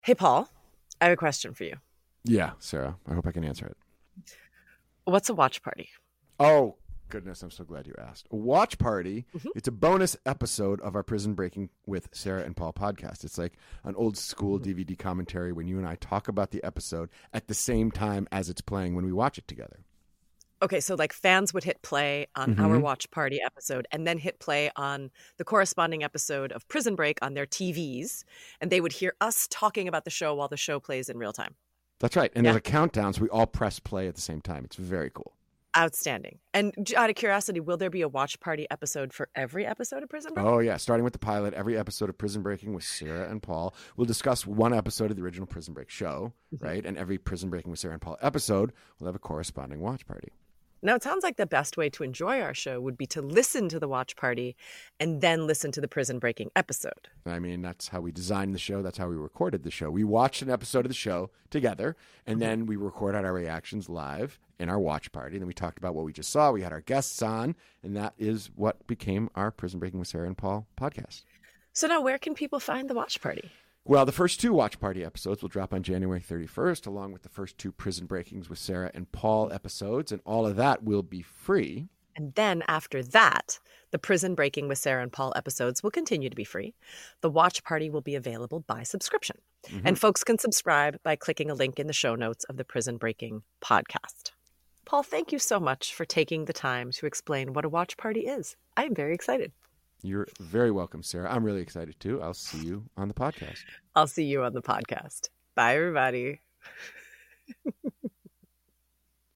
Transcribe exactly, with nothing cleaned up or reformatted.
Hey, Paul, I have a question for you. Yeah, Sarah. I hope I can answer it. What's a watch party? Oh, goodness. I'm so glad you asked. A watch party. Mhm. It's a bonus episode of our Prison Breaking with Sarah and Paul podcast. It's like an old school D V D commentary when you and I talk about the episode at the same time as it's playing when we watch it together. Okay, so like fans would hit play on our Mm-hmm. watch party episode and then hit play on the corresponding episode of Prison Break on their T Vs, and they would hear us talking about the show while the show plays in real time. That's right. And Yeah, there's a countdown, so we all press play at the same time. It's very cool. outstanding. And j- out of curiosity, will there be a watch party episode for every episode of Prison Break? Oh, yeah. Starting with the pilot, every episode of Prison Breaking with Sarah and Paul, we'll discuss one episode of the original Prison Break show, Mhm. right? And every Prison Breaking with Sarah and Paul episode will have a corresponding watch party. Now, it sounds like the best way to enjoy our show would be to listen to the watch party and then listen to the Prison Breaking episode. I mean, that's how we designed the show. That's how we recorded the show. We watched an episode of the show together, and then we recorded our reactions live in our watch party. And then we talked about what we just saw. We had our guests on, and that is what became our Prison Breaking with Sarah and Paul podcast. So now where can people find the watch party? Well, the first two watch party episodes will drop on January thirty-first, along with the first two Prison Breakings with Sarah and Paul episodes, and all of that will be free. And then after that, the Prison Breaking with Sarah and Paul episodes will continue to be free. The watch party will be available by subscription. Mhm. And folks can subscribe by clicking a link in the show notes of the Prison Breaking podcast. Paul, thank you so much for taking the time to explain what a watch party is. I am very excited. You're very welcome, Sarah. I'm really excited too. I'll see you on the podcast. I'll see you on the podcast. Bye, everybody.